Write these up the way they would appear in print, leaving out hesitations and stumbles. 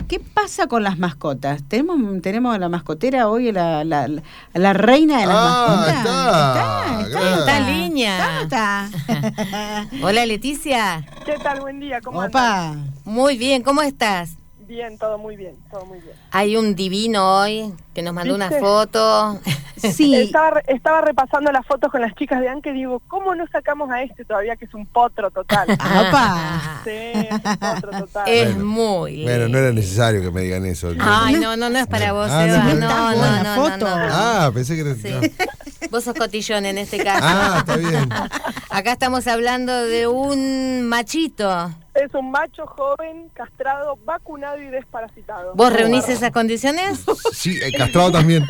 ¿qué pasa con las mascotas? ¿Tenemos la mascotera hoy, la reina de las mascotas? Está en línea. ¿Cómo está? Hola, Leticia. ¿Qué tal? Buen día, ¿cómo Opa. andas? Muy bien, ¿cómo estás? Bien, todo muy bien, todo muy bien. Hay un divino hoy que nos mandó una ¿Viste? foto. Sí. Estaba repasando las fotos con las chicas de Anke y digo, ¿cómo no sacamos a este todavía que es un potro total? Opa. Sí, es un potro total. Es Bueno, muy lindo. Bueno, no era necesario que me digan eso. Ay, no es para vos, Ah, Eva. no, está buena la foto. Ah, pensé que era... Sí. Vos sos cotillón en este caso. Ah, está bien. Acá estamos hablando de un machito. Es un macho joven, castrado, vacunado y desparasitado. ¿Vos reunís esas condiciones? Sí, castrado también.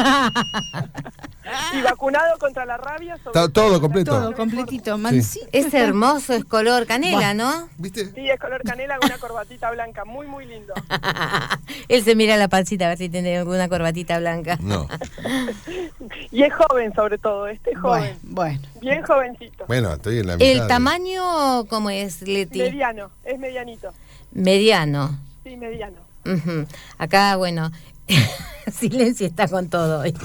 Y vacunado contra la rabia. Está todo completo. Todo completito, mansito. Es hermoso, es color canela, ¿no? ¿Viste? Sí, es color canela con una corbatita blanca, muy, muy lindo. Él se mira la pancita a ver si tiene alguna corbatita blanca. No. Y es joven sobre todo, este es joven. Bueno. Bien jovencito. Bueno, estoy en la mitad. ¿El tamaño cómo es, Leti? Mediano, es medianito. Mediano. Sí, mediano. Ujú. Acá, bueno, Silencio está con todo hoy.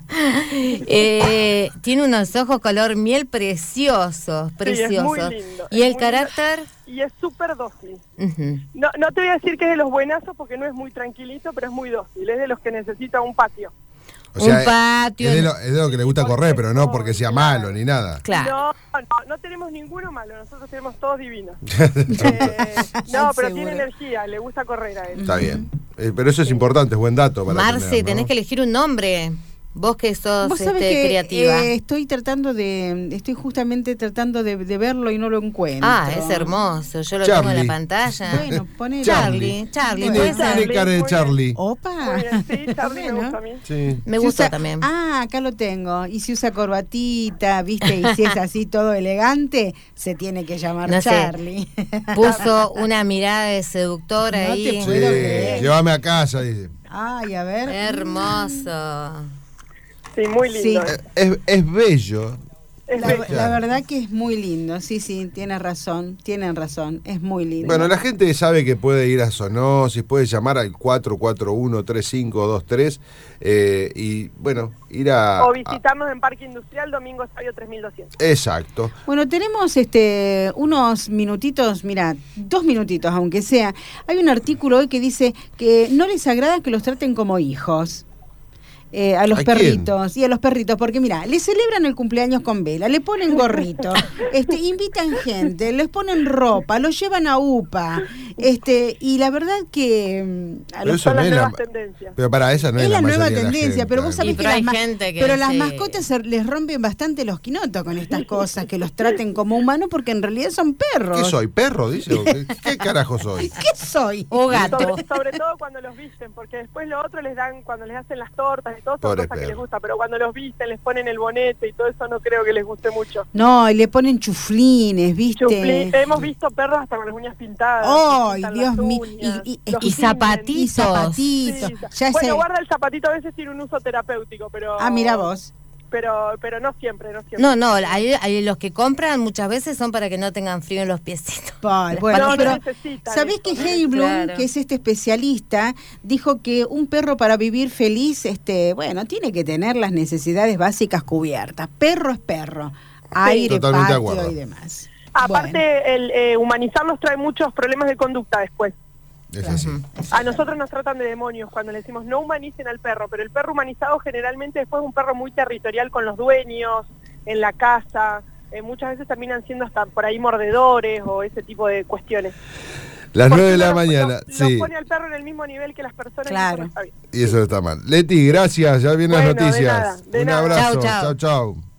Tiene unos ojos color miel preciosos, preciosos. Sí, es muy lindo. ¿Y el muy carácter? lindo. Y es súper dócil. Uh-huh. No te voy a decir que es de los buenazos porque no es muy tranquilito, pero es muy dócil. Es de los que necesita un patio. O sea, un patio. Es de lo que le gusta correr, pero no porque sea malo ni nada. Claro. No tenemos ninguno malo, nosotros tenemos todos divinos. No, Seguro. pero tiene energía, le gusta correr a él. Está bien. Pero eso es importante, es buen dato para Marce, tener, ¿no? tenés que elegir un nombre. Vos que sos Vos sabés que creativa. Estoy justamente tratando de verlo y no lo encuentro. Ah, es hermoso. Yo lo Charlie. tengo en la pantalla. Bueno, ponele. Charlie, Tiene, puede ser. tiene cara de Charlie. Opa. Muy bien, sí, Charlie me Bueno. gusta a mí. Sí. Me Si gusta usa- también. Ah, acá lo tengo. Y si usa corbatita, viste, y si es así todo elegante, se tiene que llamar No sé. Charlie. Puso una mirada de seductor No ahí. te puedo creer. Llévame a casa, dice. Ay, a ver. Hermoso. Sí, muy lindo. Sí. Es bello. Es La, bello. la verdad que es muy lindo. Sí, tienen razón, es muy lindo. Bueno, la gente sabe que puede ir a Zoonosis, puede llamar al 441-3523 y, bueno, ir a... O visitarnos en Parque Industrial, Domingo Estadio 3200. Exacto. Bueno, tenemos unos minutitos, mira, 2 minutitos aunque sea. Hay un artículo hoy que dice que no les agrada que los traten como hijos. A los ¿A quién? perritos y a los perritos, porque mira, le celebran el cumpleaños con vela, le ponen gorrito, invitan gente, les ponen ropa, los llevan a UPA, y la verdad que a Pero los eso Son no las es la... nuevas tendencias. Pero para esa no es es la nueva mayoría de la tendencia, gente. pero vos sabés Y que pero hay las, gente que pero las sí. mascotas les rompen bastante los quinotos con estas cosas, que los traten como humanos porque en realidad son perros. ¿Qué soy? ¿Perro? Dice. ¿Qué carajo soy? ¿Qué soy? O gato. Sobre todo cuando los visten, porque después lo otro les dan, cuando les hacen las tortas y todo, son Pobre cosas que perro. les gusta, pero cuando los visten, les ponen el bonete y todo eso no creo que les guste mucho. No, y le ponen chuflines, ¿viste? Hemos visto perros hasta con las uñas pintadas. ¡Ay, se pintan Dios las mío! uñas, Y los y tiñen. zapatitos. Y zapatitos. Sí, Ya bueno, sé. guarda el zapatito, a veces tiene un uso terapéutico, pero... Ah, mira vos. Pero no siempre. No, hay los que compran muchas veces son para que no tengan frío en los piecitos. Ay, bueno, No, pero no necesitan ¿sabés que eso, ¿no? Heiblum, Claro. que es especialista, dijo que un perro para vivir feliz, tiene que tener las necesidades básicas cubiertas. Perro es perro. Aire, Totalmente de patio acuerdo. y demás. Aparte, Bueno, el humanizarlos trae muchos problemas de conducta después. Es así. A nosotros nos tratan de demonios cuando le decimos no humanicen al perro, pero el perro humanizado generalmente después es un perro muy territorial con los dueños, en la casa, muchas veces terminan siendo hasta por ahí mordedores o ese tipo de cuestiones. Las Porque 9 de la uno mañana, los sí. pone al perro en el mismo nivel que las personas. Claro. Y eso no está bien. Y eso no está mal. Leti, gracias. Ya vienen Bueno, las de noticias. nada, de Un nada. abrazo. Chau, chau. Chau, chau.